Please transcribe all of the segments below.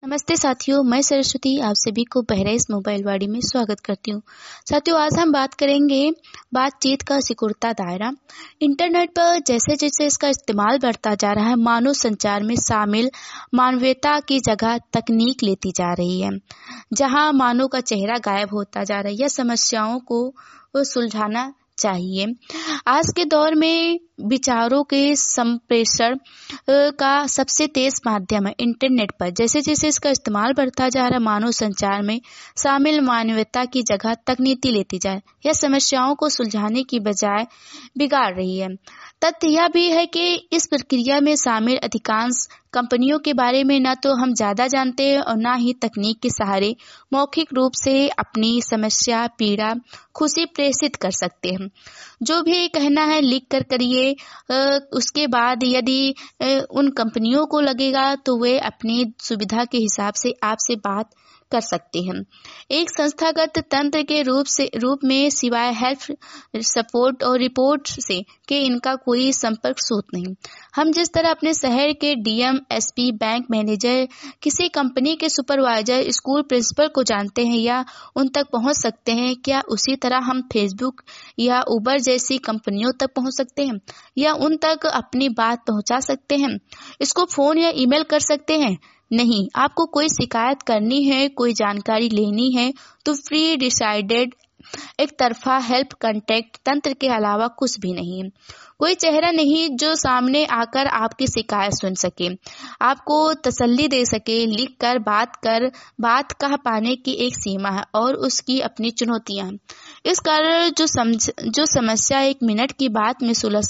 नमस्ते साथियों, मैं सरस्वती आप सभी को बहराइच मोबाइल वाड़ी में स्वागत करती हूँ। साथियों, आज हम बात करेंगे बातचीत का सिकुड़ता दायरा। इंटरनेट पर जैसे जैसे इसका इस्तेमाल बढ़ता जा रहा है, मानव संचार में शामिल मानवीयता की जगह तकनीक लेती जा रही है। जहाँ मानव का चेहरा गायब होता जा रहा है या समस्याओं को सुलझाना चाहिए। आज के दौर में विचारों के संप्रेषण का सबसे तेज माध्यम है इंटरनेट पर। जैसे जैसे इसका इस्तेमाल बढ़ता जा रहा है, मानव संचार में शामिल मानवीयता की जगह तकनीकी लेती जाए या समस्याओं को सुलझाने की बजाय बिगाड़ रही है। तथ्य यह भी है कि इस प्रक्रिया में शामिल अधिकांश कंपनियों के बारे में न तो हम ज्यादा जानते हैं और न ही तकनीक के सहारे मौखिक रूप से अपनी समस्या, पीड़ा, खुशी प्रेषित कर सकते हैं। जो भी कहना है लिख कर करिए। उसके बाद यदि उन कंपनियों को लगेगा तो वे अपनी सुविधा के हिसाब से आपसे बात कर सकते हैं। एक संस्थागत तंत्र के रूप में सिवाय हेल्प, सपोर्ट और रिपोर्ट से कि इनका कोई संपर्क सूत्र नहीं। हम जिस तरह अपने शहर के डीएम, एसपी, बैंक मैनेजर, किसी कंपनी के सुपरवाइजर, स्कूल प्रिंसिपल को जानते हैं या उन तक पहुंच सकते हैं, क्या उसी तरह हम फेसबुक या उबर जैसी कंपनियों तक पहुंच सकते हैं या उन तक अपनी बात पहुंचा सकते हैं? इसको फोन या ईमेल कर सकते हैं? नहीं। आपको कोई शिकायत करनी है, कोई जानकारी लेनी है तो फ्री डिसाइडेड एक तरफा हेल्प कांटेक्ट तंत्र के अलावा कुछ भी नहीं है। कोई चेहरा नहीं जो सामने आकर आपकी शिकायत सुन सके, आपको तसल्ली दे सके। लिख कर बात कह पाने की एक सीमा है और उसकी अपनी चुनौतियां हैं। इस कारण जो समस्या 1 मिनट की बात में सुलझ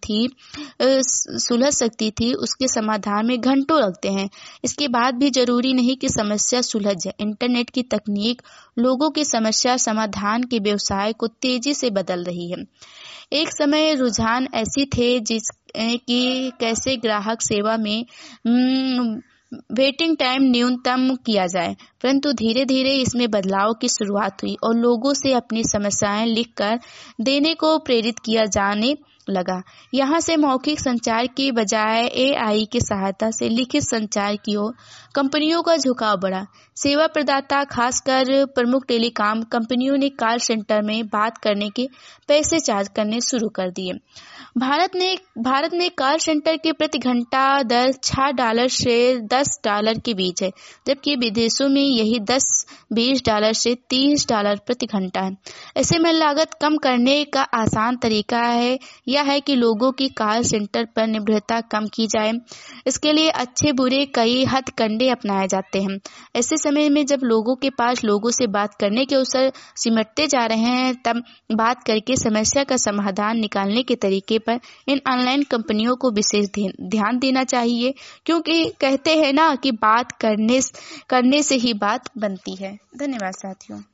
सकती थी उसके समाधान में घंटों लगते हैं। इसके बाद भी जरूरी नहीं कि समस्या सुलझ जाए। इंटरनेट की तकनीक लोगों की समस्या समाधान के व्यवसाय को तेजी से बदल रही है। एक समय रुझान ऐसी थे कि कैसे ग्राहक सेवा में वेटिंग टाइम न्यूनतम किया जाए, परंतु धीरे धीरे इसमें बदलाव की शुरुआत हुई और लोगों से अपनी समस्याएं लिखकर देने को प्रेरित किया जाने लगा। यहाँ से मौखिक संचार की बजाय एआई की सहायता से लिखित संचार की ओर कंपनियों का झुकाव बढ़ा। सेवा प्रदाता, खासकर प्रमुख टेलीकॉम कंपनियों ने कॉल सेंटर में बात करने के पैसे चार्ज करने शुरू कर दिए। भारत में कॉल सेंटर की प्रति घंटा दर $6 से $10 के बीच है, जबकि विदेशों में यही $10-20 से $30 प्रति घंटा है। ऐसे में लागत कम करने का आसान तरीका यह है कि लोगों की कॉल सेंटर पर निर्भरता कम की जाए। इसके लिए अच्छे बुरे कई हथकंडे अपनाए जाते हैं। ऐसे समय में जब लोगों के पास लोगों से बात करने के अवसर सिमटते जा रहे हैं, तब बात करके समस्या का समाधान निकालने के तरीके पर इन ऑनलाइन कंपनियों को विशेष ध्यान देना चाहिए, क्योंकि कहते हैं ना कि बात करने से ही बात बनती है। धन्यवाद साथियों।